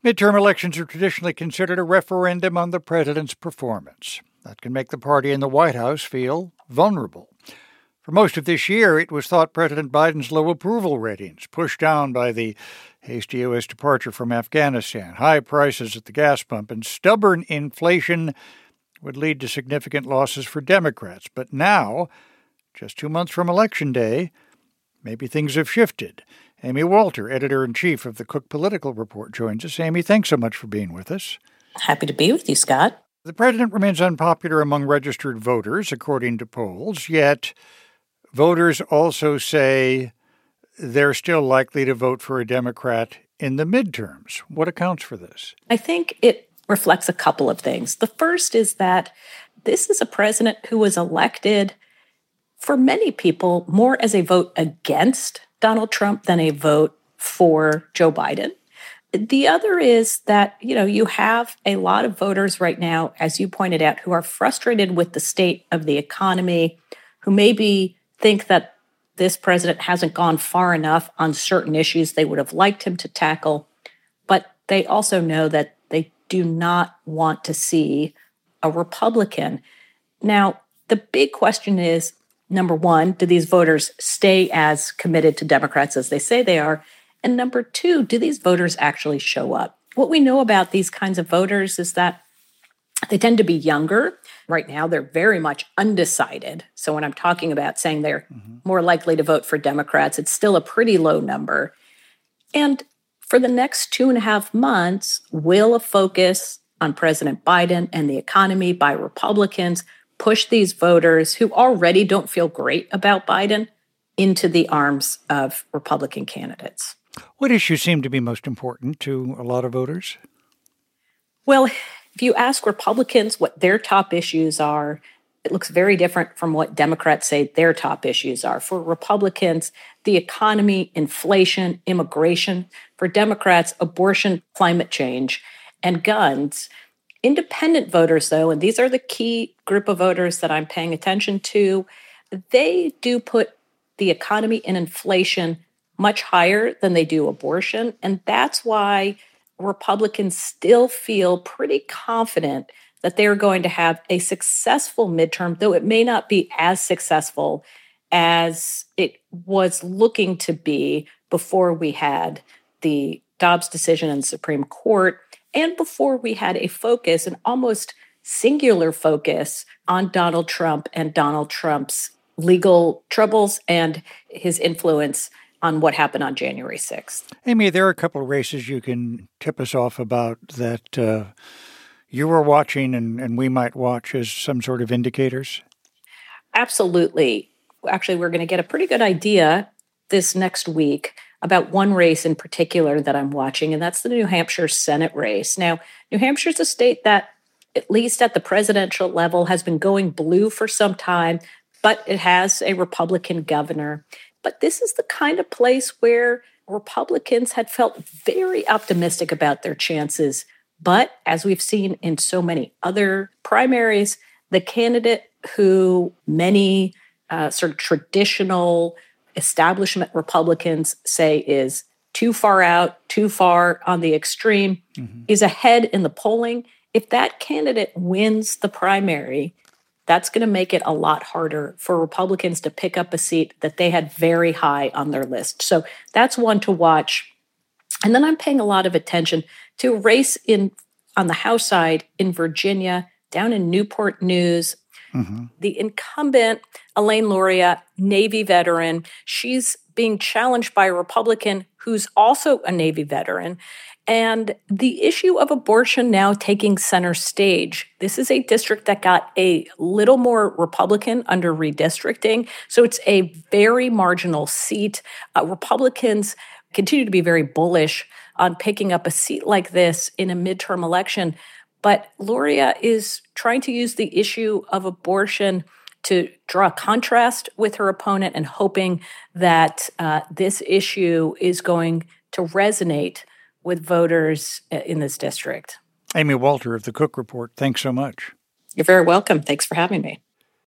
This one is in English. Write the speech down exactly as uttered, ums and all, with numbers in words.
Midterm elections are traditionally considered a referendum on the president's performance. That can make the party in the White House feel vulnerable. For most of this year, it was thought President Biden's low approval ratings, pushed down by the hasty U S departure from Afghanistan, high prices at the gas pump, and stubborn inflation would lead to significant losses for Democrats. But now, just two months from Election Day, maybe things have shifted. Amy Walter, editor-in-chief of the Cook Political Report, joins us. Amy, thanks so much for being with us. Happy to be with you, Scott. The president remains unpopular among registered voters, according to polls, yet voters also say they're still likely to vote for a Democrat in the midterms. What accounts for this? I think it reflects a couple of things. The first is that this is a president who was elected, for many people, more as a vote against Donald Trump than a vote for Joe Biden. The other is that, you know, you have a lot of voters right now, as you pointed out, who are frustrated with the state of the economy, who maybe think that this president hasn't gone far enough on certain issues they would have liked him to tackle, but they also know that they do not want to see a Republican. Now, the big question is, number one, do these voters stay as committed to Democrats as they say they are? And number two, do these voters actually show up? What we know about these kinds of voters is that they tend to be younger. Right now, they're very much undecided. So when I'm talking about saying they're mm-hmm. more likely to vote for Democrats, it's still a pretty low number. And for the next two and a half months, will a focus on President Biden and the economy by Republicans push these voters who already don't feel great about Biden into the arms of Republican candidates? What issues seem to be most important to a lot of voters? Well, if you ask Republicans what their top issues are, it looks very different from what Democrats say their top issues are. For Republicans, the economy, inflation, immigration. For Democrats, abortion, climate change, and guns. Independent voters, though, and these are the key group of voters that I'm paying attention to, they do put the economy and inflation much higher than they do abortion. And that's why Republicans still feel pretty confident that they are going to have a successful midterm, though it may not be as successful as it was looking to be before we had the Dobbs decision in the Supreme Court and before we had a focus, an almost singular focus on Donald Trump and Donald Trump's legal troubles and his influence on what happened on January sixth. Amy, there are a couple of races you can tip us off about that uh, you were watching and, and we might watch as some sort of indicators? Absolutely. Actually, we're going to get a pretty good idea this next week about one race in particular that I'm watching, and that's the New Hampshire Senate race. Now, New Hampshire is a state that, at least at the presidential level, has been going blue for some time, but it has a Republican governor. But this is the kind of place where Republicans had felt very optimistic about their chances. But as we've seen in so many other primaries, the candidate who many uh, sort of traditional establishment Republicans say is too far out, too far on the extreme, mm-hmm. is ahead in the polling. If that candidate wins the primary, that's going to make it a lot harder for Republicans to pick up a seat that they had very high on their list. So that's one to watch. And then I'm paying a lot of attention to a race in on the House side in Virginia, down in Newport News. Mm-hmm. The incumbent, Elaine Luria, Navy veteran, she's being challenged by a Republican who's also a Navy veteran. And the issue of abortion now taking center stage. This is a district that got a little more Republican under redistricting. So it's a very marginal seat. Uh, Republicans continue to be very bullish on picking up a seat like this in a midterm election. But Luria is trying to use the issue of abortion to draw a contrast with her opponent and hoping that uh, this issue is going to resonate with voters in this district. Amy Walter of the Cook Report, thanks so much. You're very welcome. Thanks for having me.